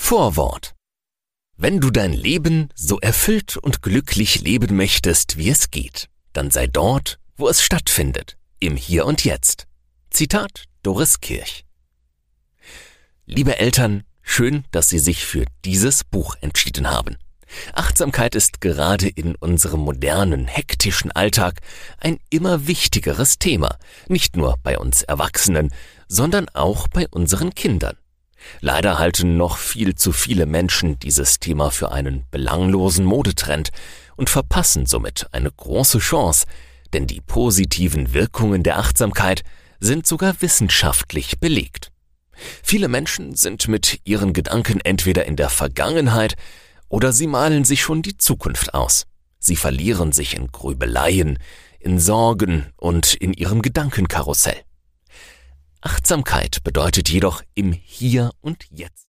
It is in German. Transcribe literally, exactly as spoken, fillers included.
Vorwort. Wenn du dein Leben so erfüllt und glücklich leben möchtest, wie es geht, dann sei dort, wo es stattfindet, im Hier und Jetzt. Zitat Doris Kirch. Liebe Eltern, schön, dass Sie sich für dieses Buch entschieden haben. Achtsamkeit ist gerade in unserem modernen, hektischen Alltag ein immer wichtigeres Thema, nicht nur bei uns Erwachsenen, sondern auch bei unseren Kindern. Leider halten noch viel zu viele Menschen dieses Thema für einen belanglosen Modetrend und verpassen somit eine große Chance, denn die positiven Wirkungen der Achtsamkeit sind sogar wissenschaftlich belegt. Viele Menschen sind mit ihren Gedanken entweder in der Vergangenheit oder sie malen sich schon die Zukunft aus. Sie verlieren sich in Grübeleien, in Sorgen und in ihrem Gedankenkarussell. Achtsamkeit bedeutet jedoch im Hier und Jetzt